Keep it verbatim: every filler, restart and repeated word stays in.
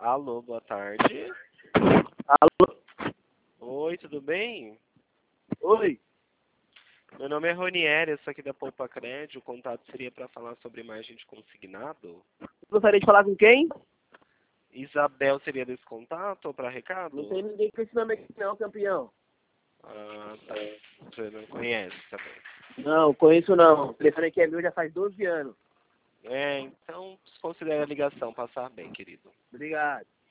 Alô, boa tarde. Alô? Oi, tudo bem? Oi? Meu nome é Ronieri, eu sou aqui da Poupa Crédito. O contato seria para falar sobre margem de consignado. Gostaria de falar com quem? Isabel seria desse contato ou para recado? Não tem ninguém com esse nome aqui não, campeão. Ah, tá. Você não conhece também. Não, conheço não. O telefone aqui é meu já faz doze anos. É, então considere a ligação passar bem, querido. Obrigado.